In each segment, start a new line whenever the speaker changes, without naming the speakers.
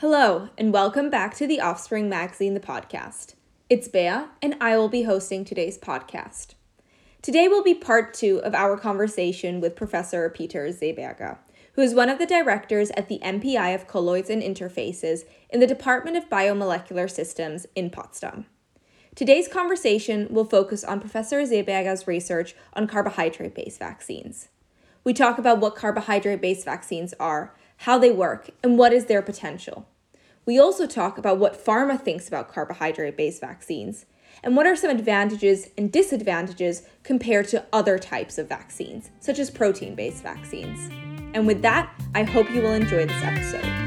Hello, and welcome back to the Offspring Magazine, the podcast. It's Bea, and I will be hosting today's podcast. Today will be part 2 of our conversation with Professor Peter Seeberger, who is one of the directors at the MPI of Colloids and Interfaces in the Department of Biomolecular Systems in Potsdam. Today's conversation will focus on Professor Seeberger's research on carbohydrate-based vaccines. We talk about what carbohydrate-based vaccines are, how they work, and what is their potential. We also talk about what pharma thinks about carbohydrate-based vaccines, and what are some advantages and disadvantages compared to other types of vaccines, such as protein-based vaccines. And with that, I hope you will enjoy this episode.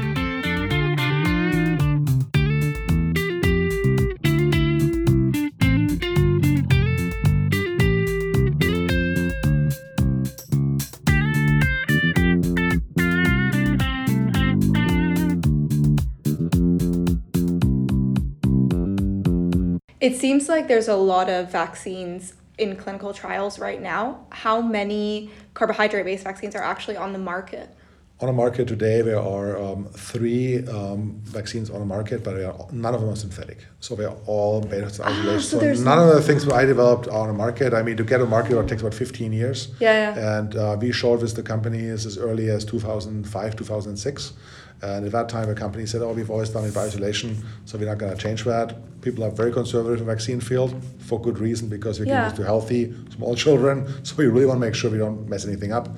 It seems like there's a lot of vaccines in clinical trials right now. How many carbohydrate-based vaccines are actually on the market?
On the market today, there are 3 vaccines on the market, but none of them are synthetic. So they're all based on isolation. So none of the things that I developed are on the market. I mean, to get a market, it takes about 15 years. And we showed this to companies as early as 2005, 2006. And at that time, the company said, we've always done it by isolation, so we're not going to change that. People are very conservative in the vaccine field for good reason, because we're giving this to healthy, small children. So we really want to make sure we don't mess anything up.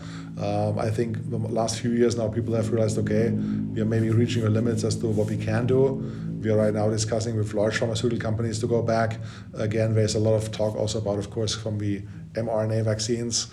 I think the last few years now, people have realized, okay, we are maybe reaching our limits as to what we can do. We are right now discussing with large pharmaceutical companies to go back. Again, there's a lot of talk also about, of course, from the mRNA vaccines,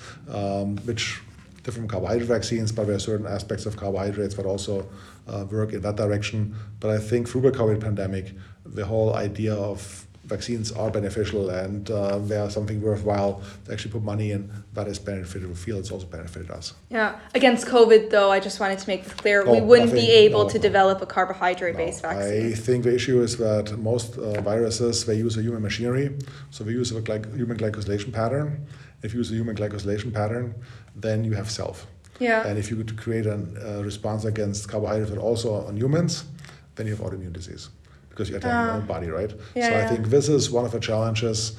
which different carbohydrate vaccines, but there are certain aspects of carbohydrates that also work in that direction. But I think through the COVID pandemic, the whole idea of vaccines are beneficial, and they are something worthwhile to actually put money in. That has benefited the field. It's also benefited us.
Yeah. Against COVID, though, I just wanted to make this clear, we wouldn't be able to develop a carbohydrate-based vaccine.
I think the issue is that most viruses, they use a human machinery. So they use a human glycosylation pattern. If you use a human glycosylation pattern, then you have self. And if you could create a response against carbohydrates, but also on humans, then you have autoimmune disease, because you attack your own body, right? I think this is one of the challenges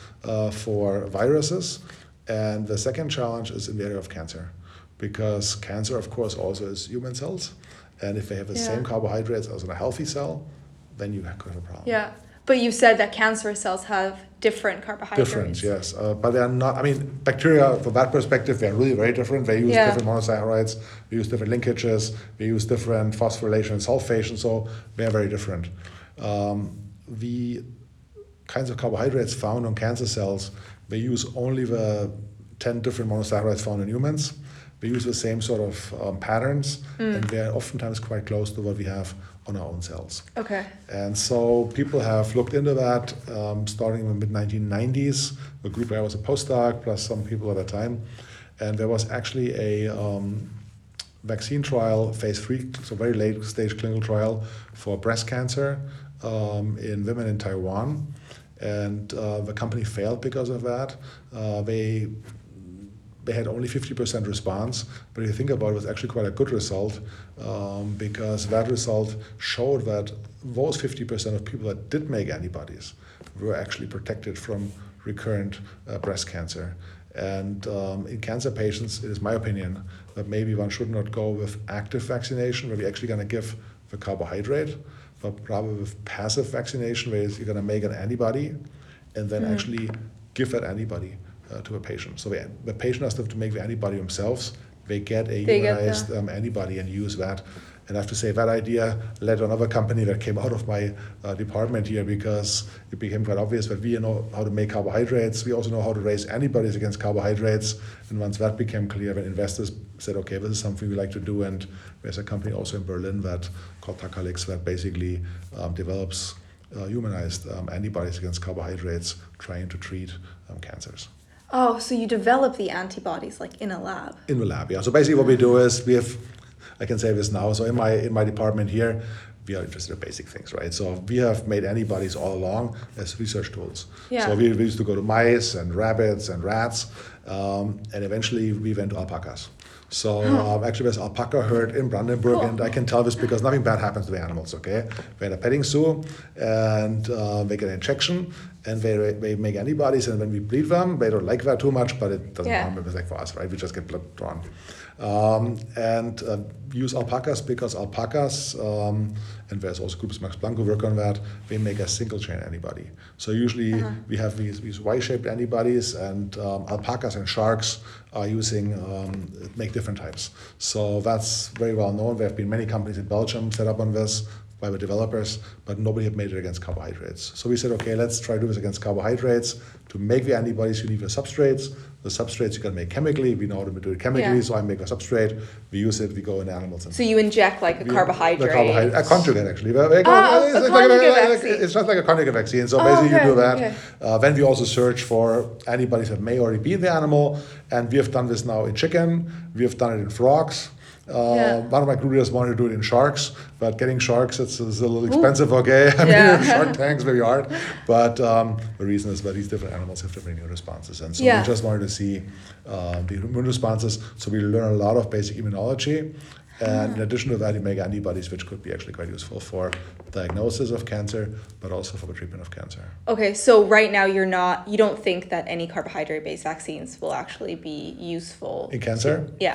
for viruses. And the second challenge is in the area of cancer, because cancer, of course, also is human cells. And if they have the same carbohydrates as in a healthy cell, then you could have a problem.
Yeah. But you said that cancer cells have different carbohydrates.
Different, yes. But they are not, I mean, bacteria, from that perspective, they're really very different. They use different monosaccharides, they use different linkages, they use different phosphorylation and sulfation, so they are very different. The kinds of carbohydrates found on cancer cells, they use only the 10 different monosaccharides found in humans. They use the same sort of patterns, and they're oftentimes quite close to what we have on our own cells.
Okay.
And so people have looked into that starting in the mid-1990s. The group where I was a postdoc, plus some people at the time. And there was actually a vaccine trial, phase 3, so very late stage clinical trial for breast cancer in women in Taiwan. And the company failed because of that. They had only 50% response, but if you think about it, it was actually quite a good result, because that result showed that those 50% of people that did make antibodies were actually protected from recurrent breast cancer. And in cancer patients, it is my opinion that maybe one should not go with active vaccination, where we're actually going to give the carbohydrate, but rather with passive vaccination, where you're going to make an antibody and then actually give that antibody to a patient. So the patient has to make the antibody themselves. They get a humanized antibody and use that. And I have to say that idea led to another company that came out of my department here, because it became quite obvious that we know how to make carbohydrates. We also know how to raise antibodies against carbohydrates. And once that became clear, then investors said, okay, this is something we like to do. And there's a company also in Berlin that called Takalix that basically develops humanized antibodies against carbohydrates, trying to treat cancers.
Oh, so you develop the antibodies like in a lab?
In the lab, yeah. So basically what we do is I can say this now, so in my department here, we are interested in basic things, right? So we have made antibodies all along as research tools. So we used to go to mice and rabbits and rats, And eventually we went to alpacas. So actually there's alpaca herd in Brandenburg, and I can tell this because nothing bad happens to the animals, okay? We had a petting zoo, and they get an injection, and they make antibodies, and when we bleed them, they don't like that too much, but it doesn't harm them like for us, right? We just get blood drawn. And use alpacas because alpacas, and there's also groups Max Planck who work on that, they make a single chain antibody. So usually we have these Y-shaped antibodies, and alpacas and sharks are using, make different types. So that's very well known. There have been many companies in Belgium set up on this by the developers, but nobody had made it against carbohydrates. So we said, okay, let's try to do this against carbohydrates. To make the antibodies, you need the substrates. The substrates you can make chemically. We know how to do it chemically, so I make a substrate. We use it. We go in animals. And
so you inject like a carbohydrate.
A conjugate actually. It's just like a conjugate vaccine. So basically you do that. Okay. Then we also search for antibodies that may already be in the animal, and we have done this now in chicken. We have done it in frogs. One of my crew leaders wanted to do it in sharks, but getting sharks it's a little expensive. Okay, I mean shark tanks very hard, but the reason is that these different animals have different immune responses, and so we just wanted to see the immune responses. So we learn a lot of basic immunology, and in addition to that, you make antibodies, which could be actually quite useful for diagnosis of cancer, but also for the treatment of cancer. Okay,
so right now you don't think that any carbohydrate-based vaccines will actually be useful
in cancer?
Yeah.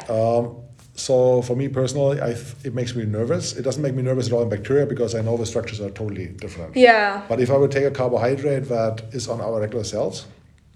So for me personally, it makes me nervous. It doesn't make me nervous at all in bacteria because I know the structures are totally different.
Yeah.
But if I would take a carbohydrate that is on our regular cells,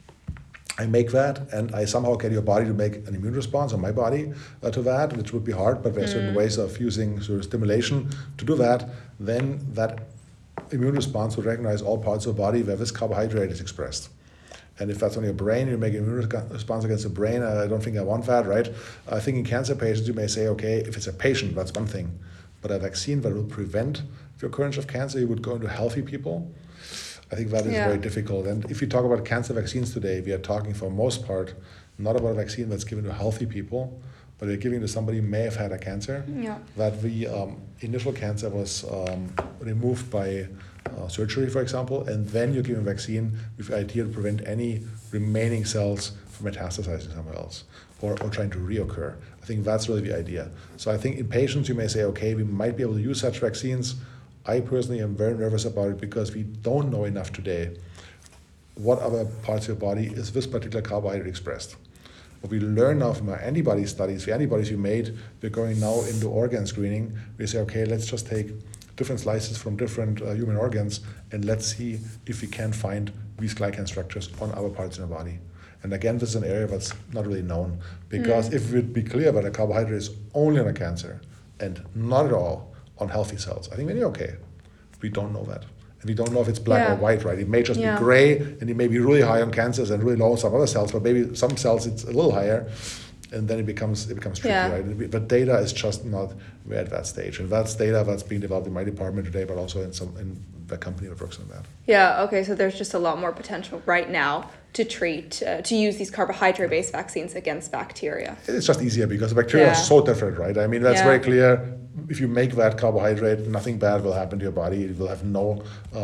I make that, and I somehow get your body to make an immune response, or my body, to that, which would be hard, but there are certain ways of using sort of stimulation to do that, then that immune response would recognize all parts of the body where this carbohydrate is expressed. And if that's on your brain, you make an immune response against the brain, I don't think I want that, right? I think in cancer patients, you may say, okay, if it's a patient, that's one thing. But a vaccine that will prevent the occurrence of cancer, you would go into healthy people. I think that is very difficult. And if you talk about cancer vaccines today, we are talking for most part, not about a vaccine that's given to healthy people, but they're giving to somebody who may have had a cancer. Yeah. That the initial cancer was removed by surgery, for example, and then you give a vaccine with the idea to prevent any remaining cells from metastasizing somewhere else or trying to reoccur. I think that's really the idea. So I think in patients you may say, okay, we might be able to use such vaccines. I personally am very nervous about it because we don't know enough today what other parts of your body is this particular carbohydrate expressed. What we learn now from our antibody studies, the antibodies we made, we're going now into organ screening. We say, okay, let's just take different slices from different human organs, and let's see if we can find these glycan structures on other parts in the body. And again, this is an area that's not really known, because if it would be clear that a carbohydrate is only on a cancer and not at all on healthy cells, I think we're okay. We don't know that. And we don't know if it's black or white, right? It may just be gray, and it may be really high on cancers and really low on some other cells, but maybe some cells it's a little higher. And then it becomes tricky, right? But data is just not at that stage, and that's data that's being developed in my department today, but also in the company that works on that.
Yeah. Okay. So there's just a lot more potential right now to to use these carbohydrate-based vaccines against bacteria.
It's just easier because bacteria are so different, right? I mean, that's very clear. If you make that carbohydrate, nothing bad will happen to your body. It will have no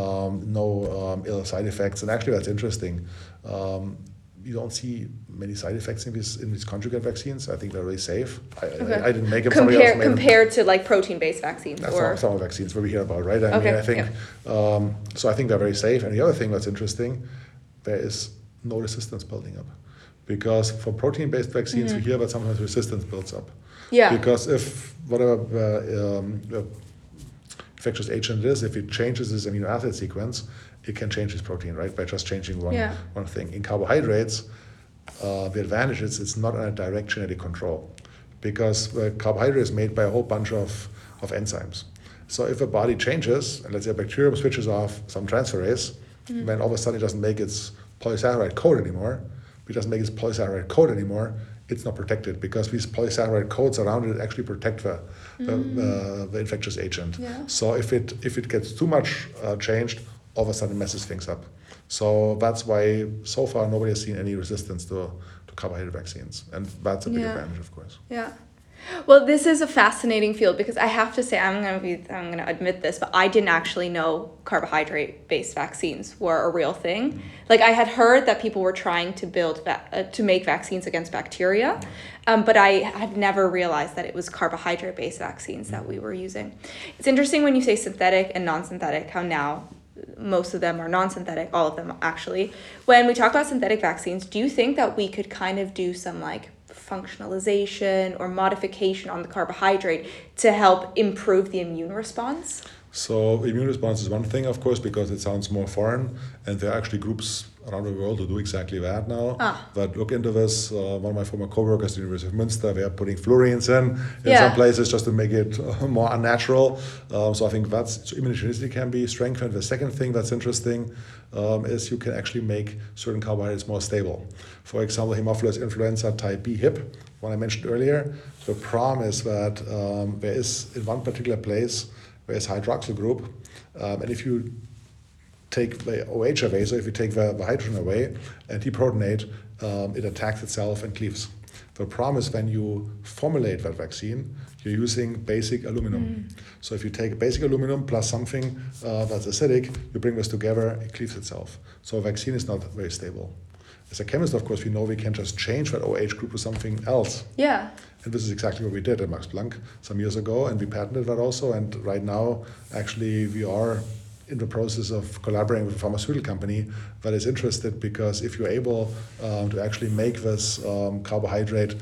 ill side effects, and actually that's interesting. You don't see many side effects in these conjugate vaccines. I think they're really safe. I didn't make them.
Compared to like protein-based vaccines.
That's some vaccines where we hear about, right? I mean, I think so. I think they're very safe. And the other thing that's interesting, there is no resistance building up, because for protein-based vaccines, we hear that sometimes resistance builds up. Yeah. Because if whatever infectious agent it is, if it changes this amino acid sequence, it can change this protein, right? By just changing one thing. In carbohydrates, the advantage is it's not under direct genetic control, because the carbohydrate is made by a whole bunch of enzymes. So if a body changes, and let's say a bacterium switches off some transferase, then all of a sudden it doesn't make its polysaccharide code anymore. If it doesn't make its polysaccharide code anymore, it's not protected, because these polysaccharide codes around it actually protect the infectious agent. Yeah. So if it gets too much changed, all of a sudden it messes things up. So that's why so far nobody has seen any resistance to carbohydrate vaccines, and that's a big advantage, of course.
Yeah. Well, this is a fascinating field because I have to say, I'm going to admit this, but I didn't actually know carbohydrate-based vaccines were a real thing. Like, I had heard that people were trying to to make vaccines against bacteria, but I had never realized that it was carbohydrate-based vaccines that we were using. It's interesting when you say synthetic and non-synthetic, how now most of them are non-synthetic, all of them actually. When we talk about synthetic vaccines, do you think that we could kind of do some like functionalization or modification on the carbohydrate to help improve the immune response?
So immune response is one thing, of course, because it sounds more foreign, and there are actually groups around the world who do exactly that now. That look into this. One of my former co-workers at the University of Münster, they are putting fluorines in some places just to make it more unnatural. So I think that's, so immunogenicity can be strengthened. The second thing that's interesting is you can actually make certain carbohydrates more stable. For example, Haemophilus influenza type B HIP, one I mentioned earlier. The problem is that there is in one particular place where it's hydroxyl group, and if you take the OH away, so if you take the hydrogen away and deprotonate, it attacks itself and cleaves. The problem is when you formulate that vaccine, you're using basic aluminum. So if you take basic aluminum plus something that's acidic, you bring this together, it cleaves itself. So a vaccine is not very stable. As a chemist, of course, we know we can just change that OH group to something else.
Yeah.
And this is exactly what we did at Max Planck some years ago, and we patented that also. And right now, actually, we are in the process of collaborating with a pharmaceutical company that is interested, because if you're able to actually make this carbohydrate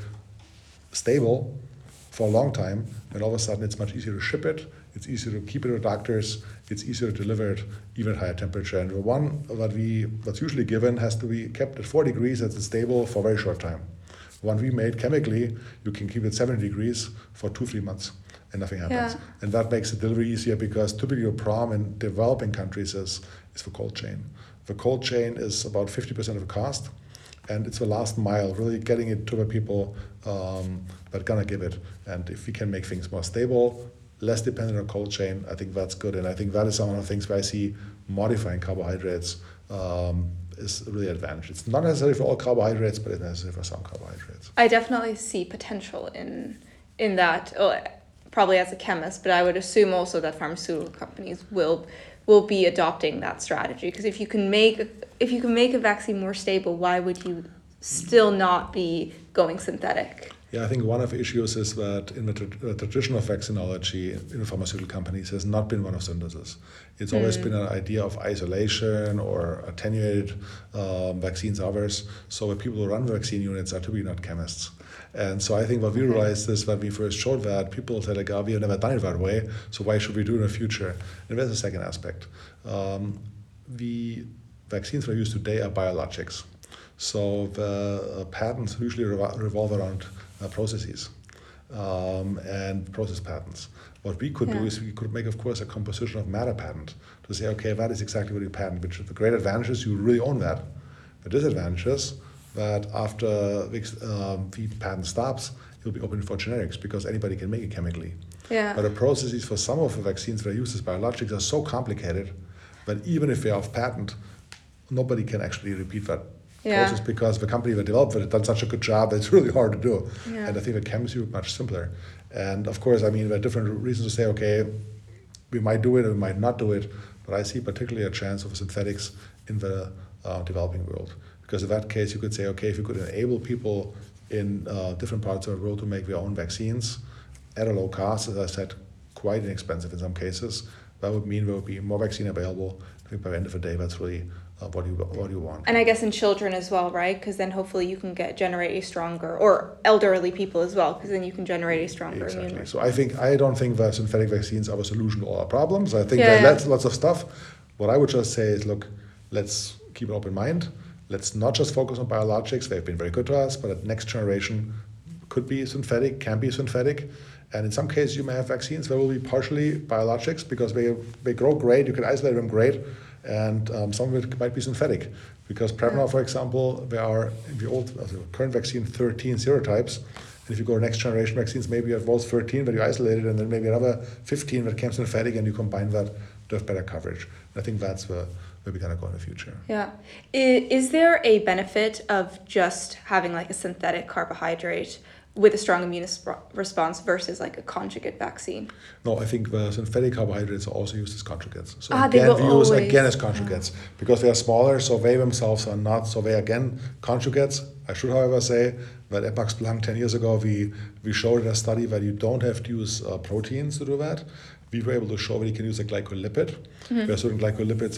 stable for a long time, then all of a sudden it's much easier to ship it, it's easier to keep it with doctors, it's easier to deliver it even at higher temperature. And the one that's usually given has to be kept at 4 degrees, that's stable for a very short time. The one we made chemically, you can keep it 70 degrees for 2-3 months. And nothing happens. Yeah. And that makes the delivery easier, because typically your problem in developing countries is the cold chain. The cold chain is about 50% of the cost, and it's the last mile, really getting it to the people that are gonna give it. And if we can make things more stable, less dependent on cold chain, I think that's good. And I think that is some of the things where I see modifying carbohydrates is really advantage. It's not necessary for all carbohydrates, but it's necessary for some carbohydrates.
I definitely see potential in that. Probably as a chemist, but I would assume also that pharmaceutical companies will be adopting that strategy, because if you can make a vaccine more stable, why would you still not be going synthetic?
Yeah, I think one of the issues is that in the tradition of vaccinology in the pharmaceutical companies has not been one of synthesis. It's always been an idea of isolation or attenuated vaccines, others. So the people who run the vaccine units are typically not chemists. And so I think what we realized is when we first showed that, people said, like, we have never done it that way, so why should we do it in the future? And there's a second aspect. The vaccines we use today are biologics. So the patents usually revolve around processes and process patents. What we could do is we could make, of course, a composition of matter patent to say, okay, that is exactly what you patent, which the great advantage is you really own that. The disadvantage is that after the patent stops, it will be open for generics, because anybody can make it chemically.
Yeah.
But the processes for some of the vaccines that are used as biologics are so complicated that even if they're off patent, nobody can actually repeat that process, because the company that developed it has done such a good job that it's really hard to do. Yeah. And I think the chemistry is much simpler. And of course, I mean, there are different reasons to say, okay, we might do it or we might not do it, but I see particularly a chance of synthetics in the developing world. Because in that case, you could say, okay, if you could enable people in different parts of the world to make their own vaccines at a low cost, as I said, quite inexpensive in some cases, that would mean there would be more vaccine available. I think by the end of the day, that's really what you want.
And I guess in children as well, right? Because then hopefully you can generate a stronger, or elderly people as well, because then you can generate a stronger immune response.
So I don't think that synthetic vaccines are a solution to all our problems. I think there's lots of stuff. What I would just say is, look, let's keep an open mind. Let's not just focus on biologics. They've been very good to us, but the next generation could be synthetic, can be synthetic. And in some cases, you may have vaccines that will be partially biologics, because they grow great, you can isolate them great, and some of it might be synthetic. Because Prevnar, for example, there are in the current vaccine 13 serotypes. And if you go to next generation vaccines, maybe you have those 13 that you isolated, and then maybe another 15 that came synthetic, and you combine that to have better coverage. And I think that's the where we're going to go in the future.
Yeah. Is there a benefit of just having like a synthetic carbohydrate with a strong immune response versus like a conjugate vaccine?
No, I think the synthetic carbohydrates are also used as conjugates. So
they will
we use
always,
again as conjugates because they are smaller, so they themselves are not. So they again conjugates. I should, however, say that at Max Planck 10 years ago, we showed in a study that you don't have to use proteins to do that. We were able to show that you can use a glycolipid. There are certain glycolipids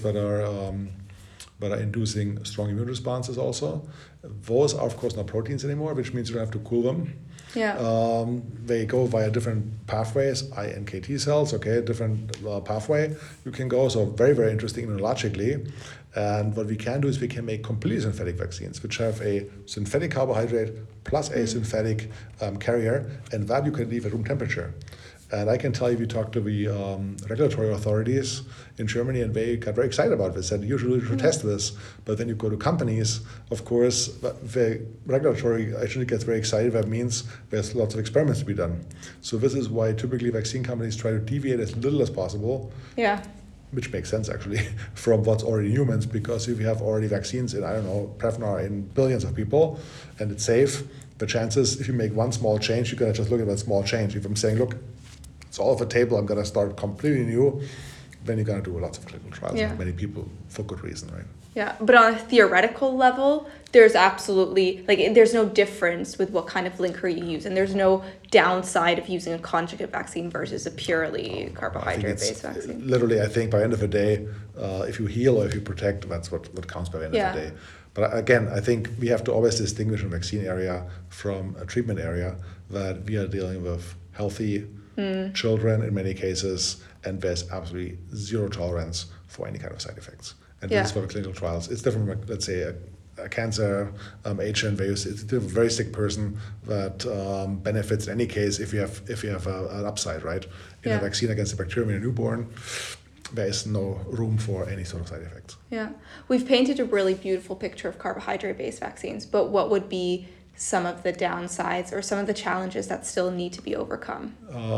that are inducing strong immune responses also. Those are, of course, not proteins anymore, which means you don't have to cool them.
Yeah.
They go via different pathways, iNKT cells, okay, different pathway you can go. So very, very interesting immunologically. And what we can do is we can make completely synthetic vaccines, which have a synthetic carbohydrate plus a synthetic carrier, and that you can leave at room temperature. And I can tell you, we talked to the regulatory authorities in Germany, and they got very excited about this. Said usually you should test this, but then you go to companies. Of course, the regulatory actually gets very excited. That means there's lots of experiments to be done. So this is why typically vaccine companies try to deviate as little as possible.
Yeah.
Which makes sense actually from what's already in humans, because if you have already vaccines in, I don't know, Prevnar in billions of people, and it's safe, the chances if you make one small change, you're gonna just look at that small change. If I'm saying, look, it's all off the table, I'm going to start completely new, then you're going to do lots of clinical trials with many people for good reason, right?
Yeah, but on a theoretical level, there's absolutely, there's no difference with what kind of linker you use, and there's no downside of using a conjugate vaccine versus a purely carbohydrate-based vaccine.
Literally, I think by the end of the day, if you heal or if you protect, that's what counts by the end of the day. But again, I think we have to always distinguish a vaccine area from a treatment area, that we are dealing with healthy children in many cases, and there's absolutely zero tolerance for any kind of side effects. And this is for the clinical trials. It's different from, let's say, a cancer agent. It's a very sick person that benefits in any case if you have an upside, right? In a vaccine against a bacterium in a newborn, there is no room for any sort of side effects.
Yeah. We've painted a really beautiful picture of carbohydrate-based vaccines, but what would be some of the downsides or some of the challenges that still need to be overcome?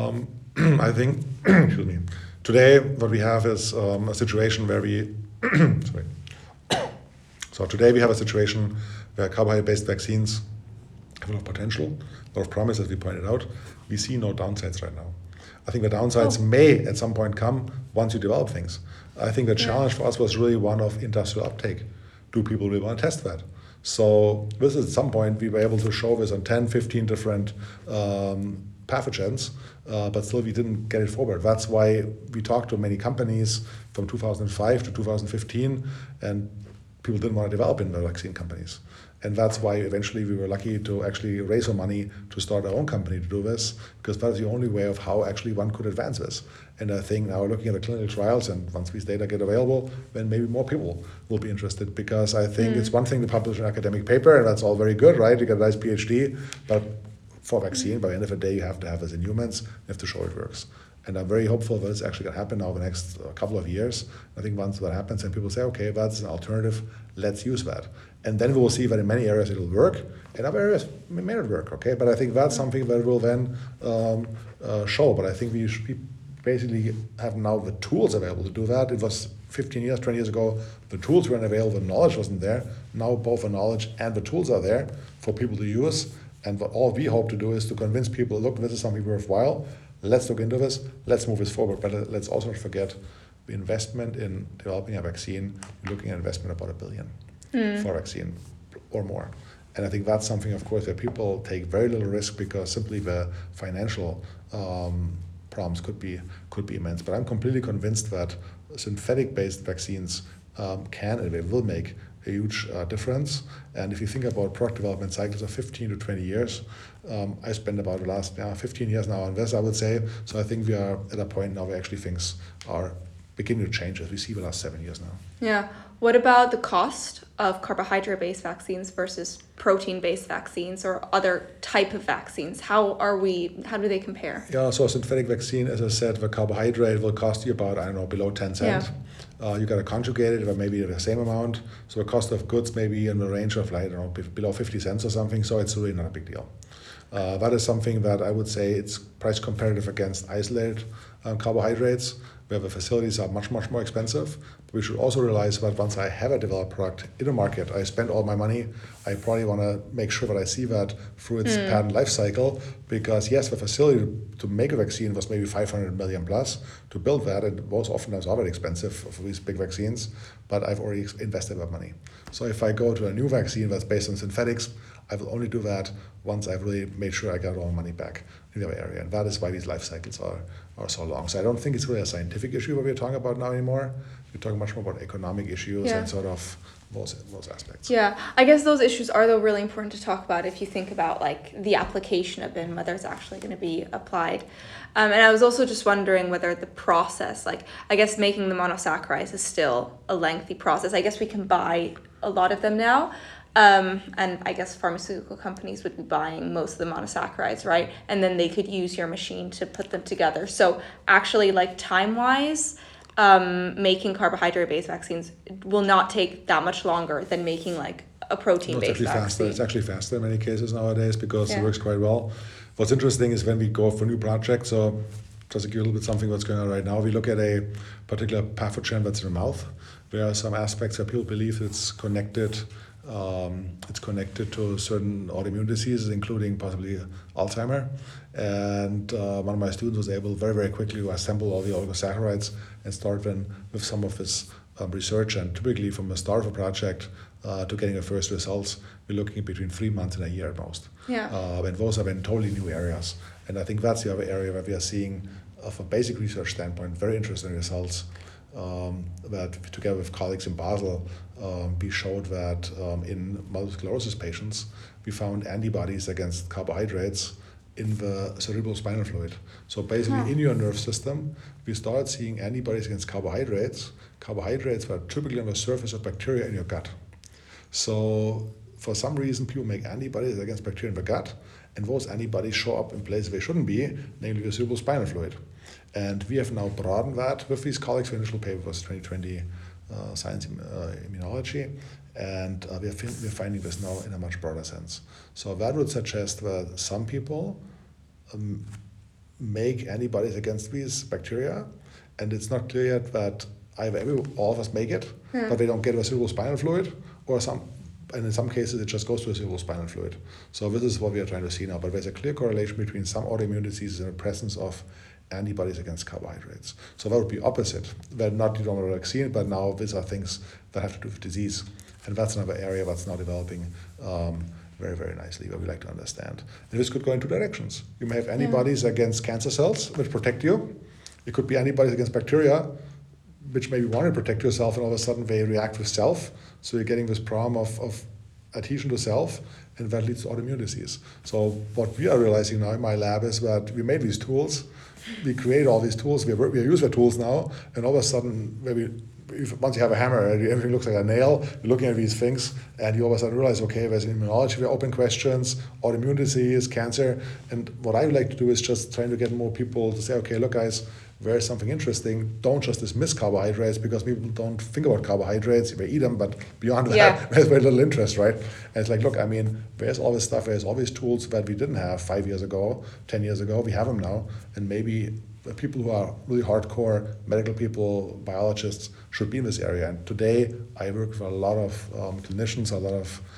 I think, excuse me, today what we have is a situation where we, sorry. So today we have a situation where carbohydrate-based vaccines have a lot of potential, a lot of promise, as we pointed out. We see no downsides right now. I think the downsides may at some point come once you develop things. I think the challenge for us was really one of industrial uptake. Do people really want to test that? So this is at some point we were able to show this on 10, 15 different pathogens, but still we didn't get it forward. That's why we talked to many companies from 2005 to 2015, and people didn't want to develop in the vaccine companies. And that's why eventually we were lucky to actually raise some money to start our own company to do this, because that's the only way of how actually one could advance this. And I think now looking at the clinical trials, and once these data get available, then maybe more people will be interested, because I think it's one thing to publish an academic paper, and that's all very good, right? You get a nice PhD, but for vaccine, by the end of the day, you have to have this in humans, you have to show it works. And I'm very hopeful that it's actually going to happen now the next couple of years. I think once that happens and people say, okay, that's an alternative, let's use that. And then we will see that in many areas it'll work, in other areas it may not work, okay? But I think that's something that will then show. But I think we basically have now the tools available to do that. It was 15 years, 20 years ago, the tools weren't available, the knowledge wasn't there. Now both the knowledge and the tools are there for people to use. And what all we hope to do is to convince people, look, this is something worthwhile. Let's look into this. Let's move this forward. But let's also not forget the investment in developing a vaccine. You're looking at investment about $1 billion for a vaccine or more. And I think that's something, of course, where people take very little risk, because simply the financial problems could be immense. But I'm completely convinced that synthetic-based vaccines can and they will make a huge difference. And if you think about product development cycles of 15 to 20 years, I spent about the last 15 years now on this, I would say. So I think we are at a point now where actually things are beginning to change, as we see the last 7 years now.
Yeah. What about the cost of carbohydrate-based vaccines versus protein-based vaccines or other type of vaccines? How do they compare?
Yeah, so a synthetic vaccine, as I said, the carbohydrate will cost you about, below 10 cents. Yeah. You got to conjugate it, but maybe the same amount. So the cost of goods may be in the range of, below 50 cents or something. So it's really not a big deal. That is something that I would say it's price competitive against isolated carbohydrates. where the facilities are much, much more expensive. But we should also realize that once I have a developed product in a market, I spend all my money, I probably want to make sure that I see that through its patent life cycle, because yes, the facility to make a vaccine was maybe 500 million plus to build that, and most often that's already expensive for these big vaccines, but I've already invested that money. So if I go to a new vaccine that's based on synthetics, I will only do that once I've really made sure I got all my money back in the other area. And that is why these life cycles are so long. So I don't think it's really a scientific issue what we're talking about now anymore. We're talking much more about economic issues and sort of those aspects.
Yeah, I guess those issues are though really important to talk about if you think about like the application of it and whether it's actually going to be applied. And I was also just wondering whether the process, like I guess making the monosaccharides is still a lengthy process. I guess we can buy a lot of them now. And I guess pharmaceutical companies would be buying most of the monosaccharides, right? And then they could use your machine to put them together. So actually, like time-wise, making carbohydrate-based vaccines will not take that much longer than making like a protein-based vaccine.
It's actually faster in many cases nowadays because it works quite well. What's interesting is when we go for new projects, so just to give you a little bit something what's going on right now, we look at a particular pathogen that's in the mouth. There are some aspects where people believe it's connected to certain autoimmune diseases, including possibly Alzheimer. And one of my students was able very, very quickly to assemble all the oligosaccharides and start then with some of this research. And typically from the start of a project to getting the first results, we're looking at between 3 months and a year at most. And those have been totally new areas. And I think that's the other area where we are seeing, from a basic research standpoint, very interesting results. That together with colleagues in Basel, we showed that in multiple sclerosis patients, we found antibodies against carbohydrates in the cerebral spinal fluid. So basically in your nerve system, we started seeing antibodies against carbohydrates. Carbohydrates were typically on the surface of bacteria in your gut. So for some reason, people make antibodies against bacteria in the gut, and those antibodies show up in places they shouldn't be, namely the cerebral spinal fluid. And we have now broadened that with these colleagues. The initial paper was 2020 Science Immunology, and we're finding this now in a much broader sense. So that would suggest that some people make antibodies against these bacteria, and it's not clear yet that either all of us make it, but they don't get a cerebral spinal fluid, and in some cases it just goes to a cerebral spinal fluid. So this is what we are trying to see now, but there's a clear correlation between some autoimmune diseases and the presence of antibodies against carbohydrates. So that would be opposite. They're not you don't want a vaccine, but now these are things that have to do with disease. And that's another area that's now developing very, very nicely, where we like to understand. And this could go in two directions. You may have antibodies against cancer cells, which protect you. It could be antibodies against bacteria, which maybe want to protect yourself, and all of a sudden they react with self. So you're getting this problem of adhesion to self, and that leads to autoimmune disease. So what we are realizing now in my lab is that we made these tools, we create all these tools, we use the tools now, and all of a sudden, once you have a hammer, everything looks like a nail, you're looking at these things, and you all of a sudden realize, okay, there's immunology, there are open questions, autoimmune disease, cancer, and what I would like to do is just trying to get more people to say, okay, look guys, there's something interesting. Don't just dismiss carbohydrates because people don't think about carbohydrates. They eat them, but beyond that, there's very little interest, right? And it's like, look, I mean, there's all this stuff, there's all these tools that we didn't have 5 years ago, 10 years ago. We have them now. And maybe the people who are really hardcore medical people, biologists, should be in this area. And today, I work with a lot of clinicians, a lot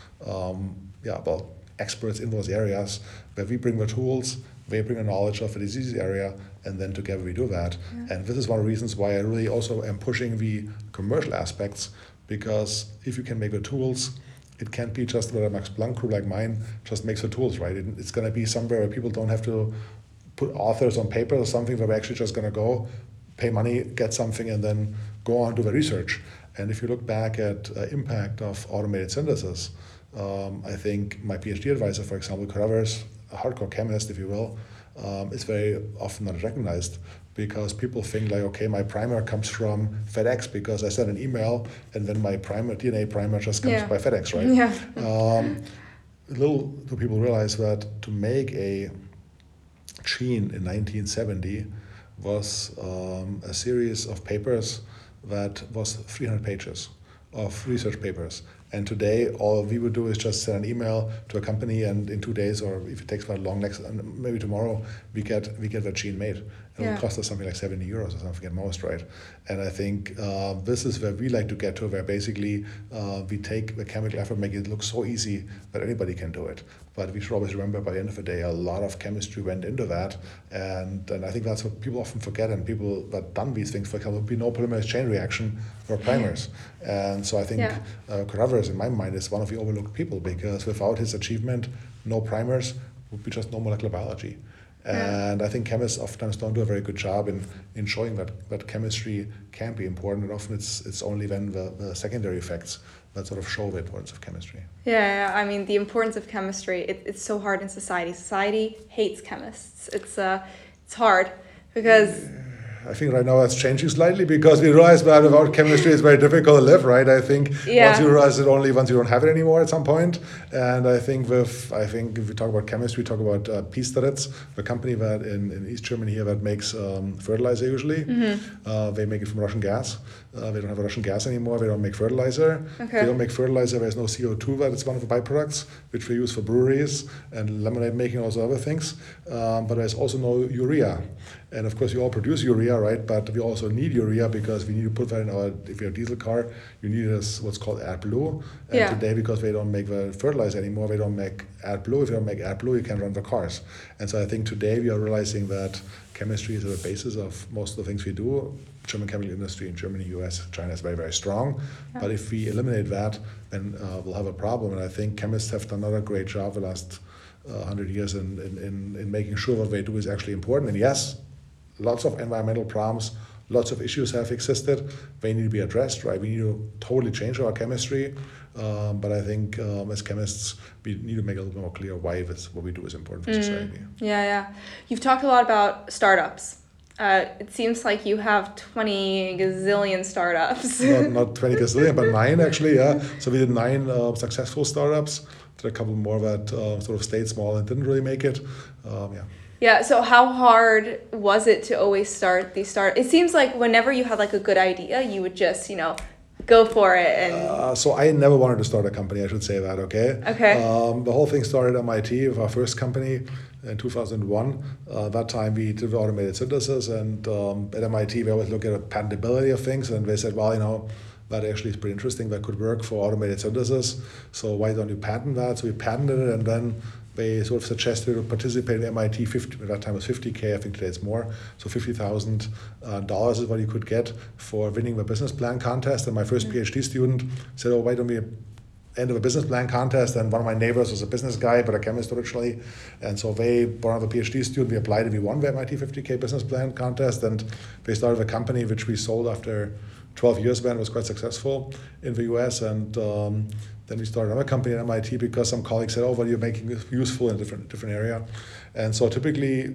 of experts in those areas where we bring the tools, they bring the knowledge of the disease area, and then together we do that. And this is one of the reasons why I really also am pushing the commercial aspects, because if you can make the tools, it can't be just that a Max Planck group like mine just makes the tools, right? It's going to be somewhere where people don't have to put authors on paper or something, where we're actually just going to go, pay money, get something, and then go on to the research. And if you look back at impact of automated synthesis, I think my PhD advisor, for example, Carruthers, a hardcore chemist, if you will, is very often not recognized because people think like, okay, my primer comes from FedEx because I sent an email, and then my DNA primer just comes by FedEx, right? Little do people realize that to make a gene in 1970 was a series of papers that was 300 pages of research papers. And today, all we would do is just send an email to a company, and in 2 days, or if it takes quite long, maybe tomorrow, we get that gene made. It will cost us something like 70 euros or something at most, right? And I think this is where we like to get to, where basically we take the chemical effort, make it look so easy that anybody can do it. But we should always remember, by the end of the day, a lot of chemistry went into that. And I think that's what people often forget. And people that done these things, for example, would be no polymerase chain reaction or primers. And so I think Cadaverous, in my mind, is one of the overlooked people, because without his achievement, no primers would be just no molecular biology. And I think chemists oftentimes don't do a very good job in showing that chemistry can be important, and often it's only then the secondary effects that sort of show the importance of chemistry.
Yeah, I mean, the importance of chemistry, it's so hard in society. Society hates chemists. It's hard because...
I think right now that's changing slightly, because we realize that without chemistry it's very difficult to live, right? I think once you realize it, only once you don't have it anymore at some point. And I think if we talk about chemistry, we talk about Piesteritz, the company that in East Germany here that makes fertilizer usually. They make it from Russian gas. They don't have Russian gas anymore. They don't make fertilizer. They don't make fertilizer. There's no CO2. That it's one of the byproducts which we use for breweries and lemonade making and also other things. But there's also no urea. And of course, we all produce urea, right? But we also need urea, because we need to put that in our, if you're a diesel car, you need what's called AdBlue. And today, because they don't make the fertilizer anymore, they don't make AdBlue. If you don't make AdBlue, you can't run the cars. And so I think today we are realizing that chemistry is at the basis of most of the things we do. German chemical industry in Germany, US, China is very, very strong. But if we eliminate that, then we'll have a problem. And I think chemists have done another great job the last 100 years in making sure what they do is actually important. And yes, lots of environmental problems, lots of issues have existed. They need to be addressed, right? We need to totally change our chemistry. But I think as chemists, we need to make it a little bit more clear why what we do is important for society.
Yeah. You've talked a lot about startups. It seems like you have 20 gazillion startups.
not 20 gazillion, but 9 actually, yeah. So we did 9 successful startups. Did a couple more that sort of stayed small and didn't really make it.
Yeah, so how hard was it to always start these startups? It seems like whenever you had like a good idea, you would just, go for it. And
so I never wanted to start a company, I should say that, okay? The whole thing started at MIT with our first company in 2001. That time we did automated synthesis, and at MIT we always look at the patentability of things, and they said, well, that actually is pretty interesting. That could work for automated synthesis. So why don't you patent that? So we patented it, and then they sort of suggested to participate in MIT 50. At that time it was 50K. I think today it's more. So $50,000 is what you could get for winning the business plan contest. And my first PhD student said, "Oh, why don't we enter a business plan contest?" And one of my neighbors was a business guy, but a chemist originally. And so one of the PhD students, we applied and we won the MIT 50K business plan contest. And they started a company which we sold after 12 years when it was quite successful in the US. And then we started another company at MIT because some colleagues said, "Oh, well, you're making this useful in a different area." And so typically,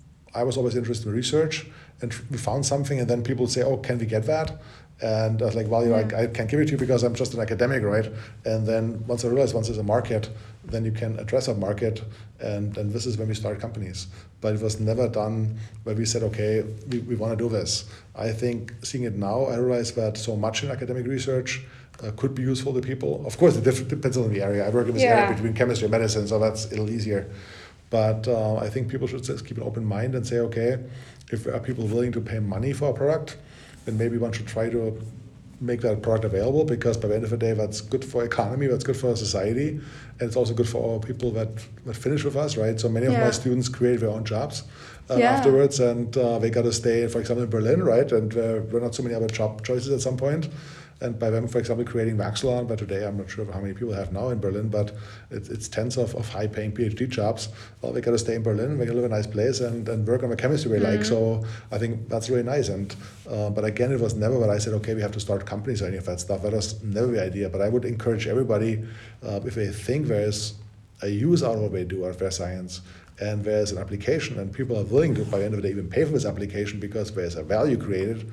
I was always interested in research, and we found something, and then people would say, "Oh, can we get that?" And I was like, "Well, I can't give it to you because I'm just an academic, right?" And then once I realized once there's a market, then you can address a market, and this is when we start companies. But it was never done where we said, "Okay, we want to do this." I think seeing it now, I realize that so much in academic research could be useful to people. Of course, it depends on the area. I work in this area between chemistry and medicine, so that's a little easier. But I think people should just keep an open mind and say, okay, if are people willing to pay money for a product, then maybe one should try to make that product available, because by the end of the day, that's good for economy, that's good for society, and it's also good for all people that finish with us, right? So many of my students create their own jobs afterwards, and they got to stay, for example, in Berlin, right? And there were not so many other job choices at some point. And by them, for example, creating Vaxilon, but today I'm not sure how many people have now in Berlin, but it's tens of high-paying PhD jobs. Well, they got to stay in Berlin, they got to live in a nice place and work on the chemistry we like. So I think that's really nice. And but again, it was never what I said, okay, we have to start companies or any of that stuff. That was never the idea. But I would encourage everybody, if they think there's a use out of what they do, out of their science, and there's an application, and people are willing to, by the end of the day, even pay for this application because there's a value created,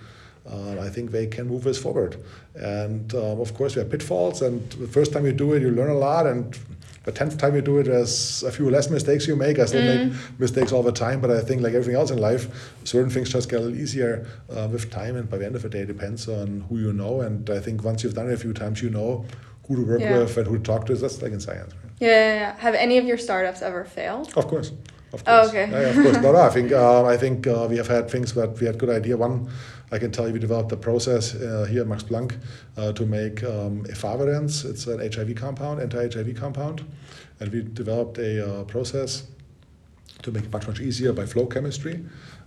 I think they can move this forward. And of course, there are pitfalls, and the first time you do it, you learn a lot, and the 10th time you do it, there's a few less mistakes you make. I still make mistakes all the time, but I think like everything else in life, certain things just get a little easier with time, and by the end of the day, it depends on who you know. And I think once you've done it a few times, you know who to work with and who to talk to. That's like in science. Right?
Yeah. Have any of your startups ever failed?
Of course.
Oh, okay.
Yeah, of course. No, I think we have had things that we had good idea. One, I can tell you, we developed a process here at Max Planck to make efavirenz. It's an HIV compound, anti-HIV compound, and we developed a process to make it much easier by flow chemistry.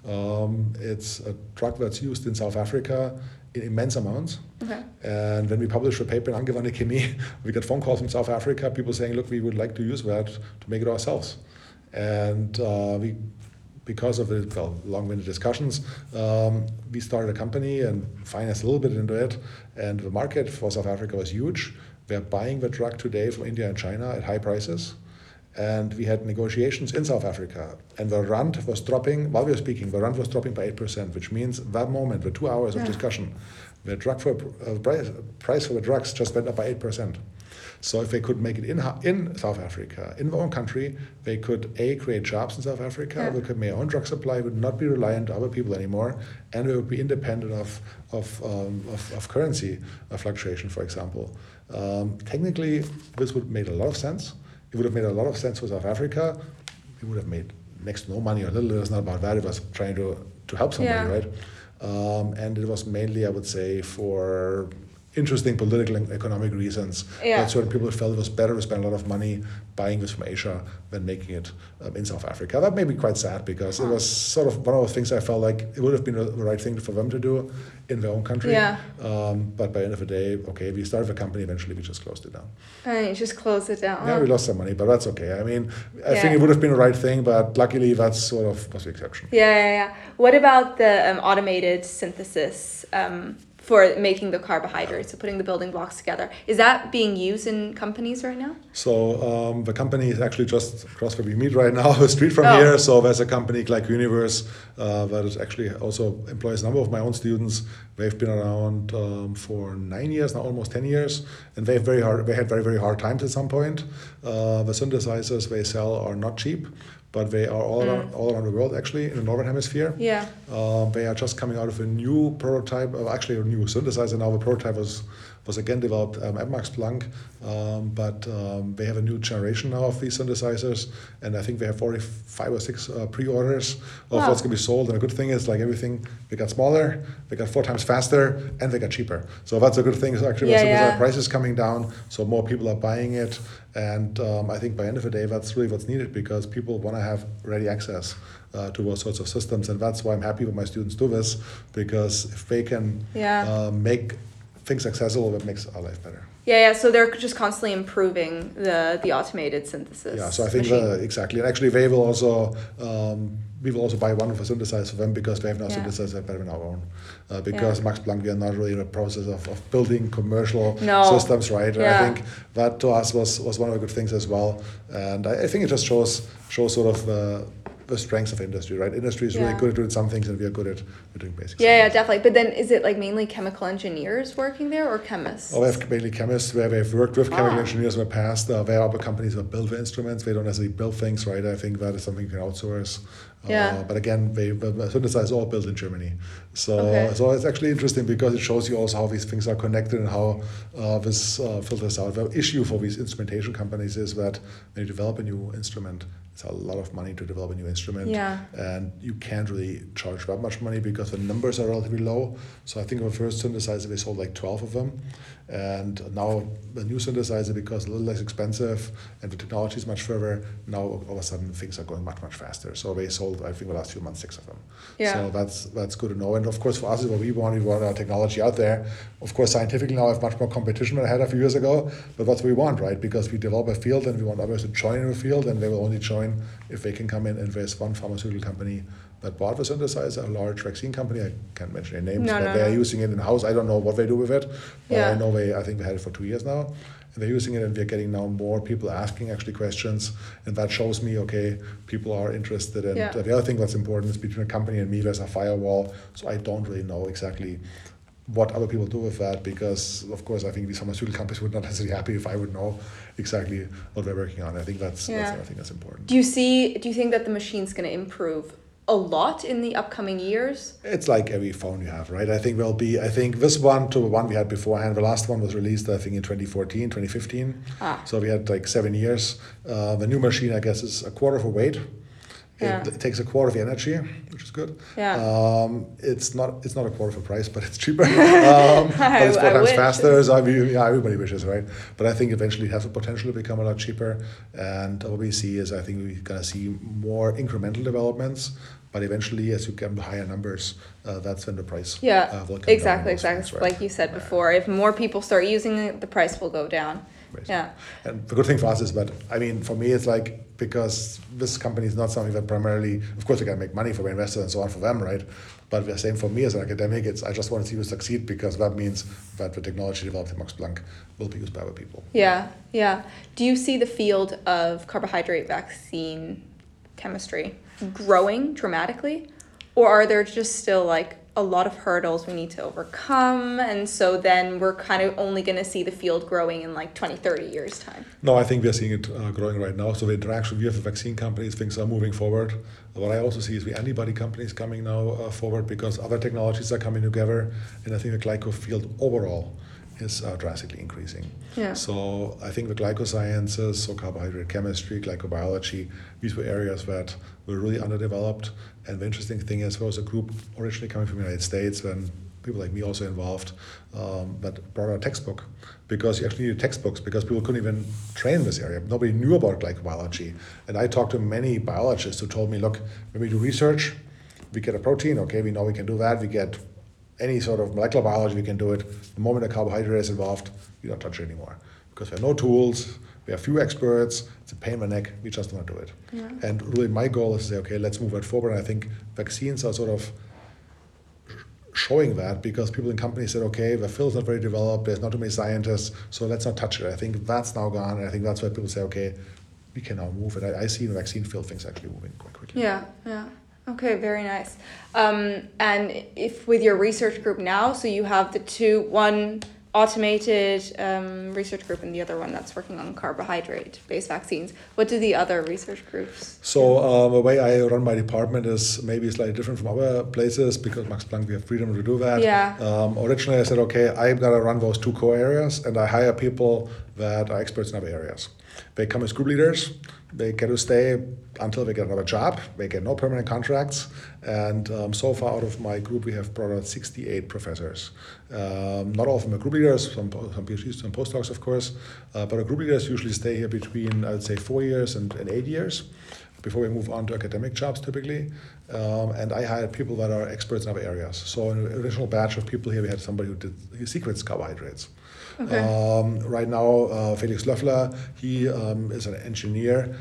It's a drug that's used in South Africa in immense amounts.
Okay.
And when we published a paper in Angewandte Chemie, we got phone calls from South Africa, people saying, look, we would like to use that to make it ourselves. And because of the long-winded discussions, we started a company and financed a little bit into it. And the market for South Africa was huge. We're buying the drug today from India and China at high prices. And we had negotiations in South Africa. And the rand was dropping, while we were speaking, the rand was dropping by 8%, which means that moment, the 2 hours of discussion, the drug price for the drugs just went up by 8%. So if they could make it in South Africa, in their own country, they could create jobs in South Africa, they could make their own drug supply, would not be reliant on other people anymore, and they would be independent of currency fluctuation, for example. Technically, this would make a lot of sense. It would have made a lot of sense for South Africa. We would have made next to no money, or little. It was not about that. It was trying to help somebody, right? And it was mainly, I would say, for interesting political and economic reasons. That certain people felt it was better to spend a lot of money buying this from Asia than making it in South Africa. That made me quite sad because it was sort of one of the things I felt like it would have been the right thing for them to do in their own country. But by the end of the day, okay, we started the company, eventually we just closed it down.
And you just closed it down.
Yeah, we lost some money, but that's okay. I mean, I think it would have been the right thing, but luckily that's sort of was the exception.
Yeah. What about the automated synthesis for making the carbohydrates, so putting the building blocks together? Is that being used in companies right now?
So the company is actually just across where we meet right now, a street from here. So there's a company like Universe that is actually also employs a number of my own students. They've been around for 9 years now, almost 10 years, and they had very, very hard times at some point. The synthesizers they sell are not cheap, but they are all around the world, actually, in the Northern Hemisphere.
Yeah.
They are just coming out of a new prototype, actually a new synthesizer now. The prototype was again developed at Max Planck, but they have a new generation now of these synthesizers, and I think they have 45 or 6 pre-orders of what's going to be sold. And the good thing is, like everything, they got smaller, they got 4 times faster, and they got cheaper. So that's a good thing. So actually, the price is coming down, so more people are buying it. And I think by the end of the day, that's really what's needed, because people want to have ready access to those sorts of systems. And that's why I'm happy when my students do this, because if they can make things accessible, that makes our life better.
Yeah. So they're just constantly improving the automated synthesis.
Yeah. So I think exactly, and actually they will also. We will also buy one of a synthesizer for them, because they have now synthesizers that better than our own. Because Max Planck, we are not really in the process of building commercial systems, right? And I think that to us was one of the good things as well. And I think it just shows sort of the strengths of industry, right? Industry is really good at doing some things, and we are good at doing basic science.
Yeah, definitely. But then is it like mainly chemical engineers working there, or chemists?
Oh, we have mainly chemists where we've worked with chemical engineers in the past. There are other companies that build the instruments. They don't necessarily build things, right? I think that is something you can outsource. But again, the synthesizer is all built in Germany. So it's actually interesting, because it shows you also how these things are connected and how this filters out. The issue for these instrumentation companies is that when you develop a new instrument, it's a lot of money to develop a new instrument. And you can't really charge that much money because the numbers are relatively low. So I think the first synthesizer, we sold like 12 of them. And now the new synthesizer, because a little less expensive and the technology is much further, now all of a sudden things are going much faster. So they sold, I think, the last few months 6 of them. So that's good to know. And of course, for us, is what we want our technology out there. Of course, scientifically now I have much more competition than I had a few years ago, but that's what we want, right? Because we develop a field and we want others to join in the field, and they will only join if they can come in. And there's one pharmaceutical company that bought the synthesizer, a large vaccine company. I can't mention their names, but they are using it in-house. I don't know what they do with it, but I know I think they had it for 2 years now. And they're using it, and we're getting now more people asking actually questions. And that shows me, okay, people are interested. And the other thing that's important is between a company and me, there's a firewall. So I don't really know exactly what other people do with that, because of course I think these pharmaceutical companies would not necessarily be happy if I would know exactly what they're working on. I think that's important.
Do you think that the machine's going to improve a lot in the upcoming years?
It's like every phone you have, right? I think this one to the one we had beforehand. The last one was released, I think, in 2014, 2015. So we had like 7 years. The new machine, I guess, is a quarter of a weight. It takes a quarter of the energy, which is good. It's not a quarter of the price, but it's cheaper. But it's 4 times faster. So everybody wishes, right? But I think eventually it has the potential to become a lot cheaper. And what we see is, I think we're going to see more incremental developments. But eventually, as you get to higher numbers, that's when the price will come down.
Exactly. Right? Like you said before, if more people start using it, the price will go down.
Basically. Yeah. And the good thing for us is, but I mean, for me, it's like, because this company is not something that primarily, of course, they can make money for the investors and so on for them, right? But the same for me as an academic, I just want to see you succeed, because that means that the technology developed at Max Planck will be used by other people.
Yeah. Do you see the field of carbohydrate vaccine chemistry growing dramatically? Or are there just still like a lot of hurdles we need to overcome, and so then we're kind of only going to see the field growing in like 20-30 years time?
No, I think we're seeing it growing right now. So the interaction we have with vaccine companies, things are moving forward. What I also see is the antibody companies coming now forward, because other technologies are coming together, and I think the glyco field overall is drastically increasing. So I think the glycosciences, so carbohydrate chemistry, glycobiology, these were areas that were really underdeveloped. And the interesting thing is, there was a group originally coming from the United States, when people like me also involved, that brought out a textbook, because you actually needed textbooks, because people couldn't even train in this area. Nobody knew about glycobiology. And I talked to many biologists who told me, look, when we do research, we get a protein, okay, we know we can do that, we get any sort of molecular biology, we can do it. The moment a carbohydrate is involved, we don't touch it anymore, because we have no tools, we have few experts, it's a pain in the neck, we just don't do it. And really my goal is to say, okay, let's move it forward. And I think vaccines are sort of showing that, because people in companies said, okay, the field's not very developed, there's not too many scientists, so let's not touch it. I think that's now gone, and I think that's why people say, okay, we can now move it. I see in the vaccine field things actually moving quite quickly.
Yeah. Okay, very nice. And if with your research group now, so you have the two, one automated research group and the other one that's working on carbohydrate-based vaccines. What do the other research groups do?
So the way I run my department is maybe slightly different from other places, because Max Planck, we have freedom to do that. Originally I said, okay, I've got to run those two core areas, and I hire people that are experts in other areas. They come as group leaders. They get to stay until they get another job. They get no permanent contracts. And so far out of my group, we have brought out 68 professors. Not all of them are group leaders, some PhDs, some postdocs, of course. But our group leaders usually stay here between, I would say, 4 years and 8 years before we move on to academic jobs typically. And I hired people that are experts in other areas. So in the original batch of people here, we had somebody who secrets carbohydrates. Okay. Right now, Felix Löffler, he is an engineer,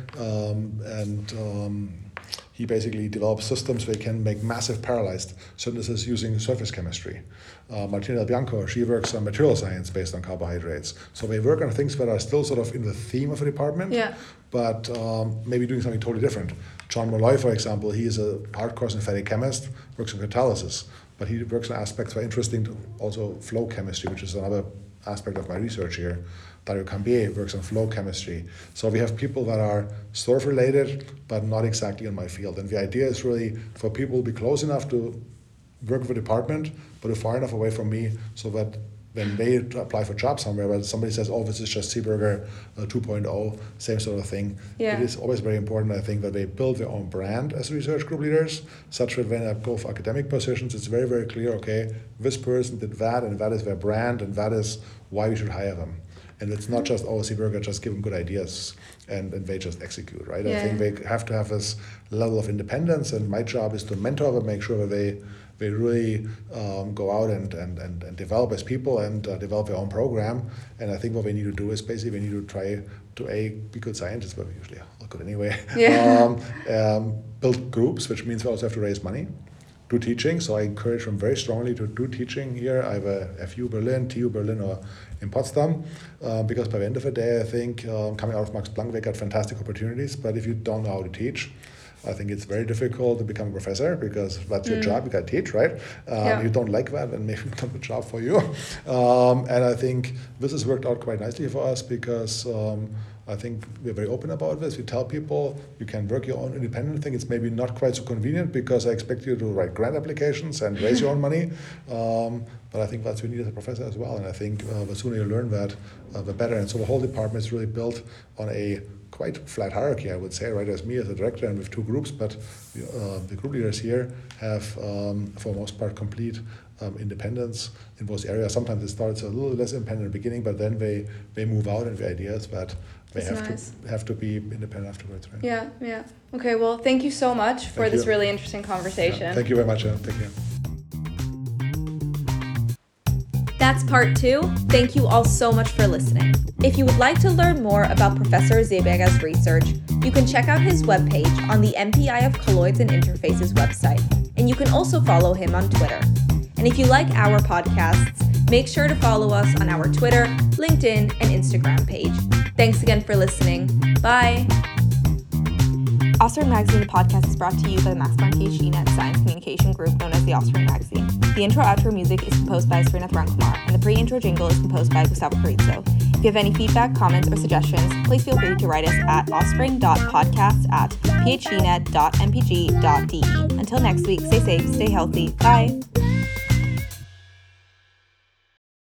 and he basically develops systems where he can make massive parallelized synthesis using surface chemistry. Martina Del Bianco, she works on material science based on carbohydrates. So they work on things that are still sort of in the theme of the department, but maybe doing something totally different. John Molloy, for example, he is a hardcore synthetic chemist, works on catalysis, but he works on aspects that are interesting to also flow chemistry, which is another aspect of my research here. Dario Cambier works on flow chemistry. So we have people that are sort of related, but not exactly in my field. And the idea is really for people to be close enough to work with the department, but far enough away from me so that when they apply for jobs somewhere, where somebody says, oh, this is just Seeberger 2.0, same sort of thing. It is always very important, I think, that they build their own brand as research group leaders, such that when I go for academic positions, it's very, very clear, okay, this person did that, and that is their brand, and that is why we should hire them. And it's not just, oh, Seeberger, just give them good ideas and they just execute, right? I think they have to have this level of independence, and my job is to mentor them, make sure that they really go out and develop as people and develop their own program. And I think what we need to do is basically we need to try to be good scientists, but we usually are good anyway. Build groups, which means we also have to raise money. Do teaching, so I encourage them very strongly to do teaching here. I have a FU Berlin, TU Berlin, or in Potsdam, because by the end of the day, I think coming out of Max Planck, they got fantastic opportunities. But if you don't know how to teach, I think it's very difficult to become a professor, because that's your job, you got to teach, right? You don't like that, and maybe not the job for you. And I think this has worked out quite nicely for us, because I think we're very open about this. We tell people you can work your own independent thing. It's maybe not quite so convenient because I expect you to write grant applications and raise your own money. But I think that's what you need as a professor as well. And I think the sooner you learn that, the better. And so the whole department is really built on a quite flat hierarchy, I would say, right? As me as a director and with 2 groups, but the group leaders here have, for the most part, complete independence in those areas. Sometimes it starts a little less independent in the beginning, but then they move out, and the idea is that they have to be independent afterwards, right?
Yeah. Okay, well, thank you so much for this really interesting conversation.
Yeah, thank you very much. Thank you.
That's part 2. Thank you all so much for listening. If you would like to learn more about Professor Seeberger's research, you can check out his webpage on the MPI of Colloids and Interfaces website, and you can also follow him on Twitter. And if you like our podcasts, make sure to follow us on our Twitter, LinkedIn, and Instagram page. Thanks again for listening. Bye! Offspring Magazine, the podcast, is brought to you by the Max Planck PhD Net Science Communication Group, known as the Offspring Magazine. The intro-outro music is composed by Srinath Rankumar, and the pre-intro jingle is composed by Gustavo Carrizo. If you have any feedback, comments, or suggestions, please feel free to write us at offspring.podcasts@phdnet.mpg.de. Until next week, stay safe, stay healthy. Bye!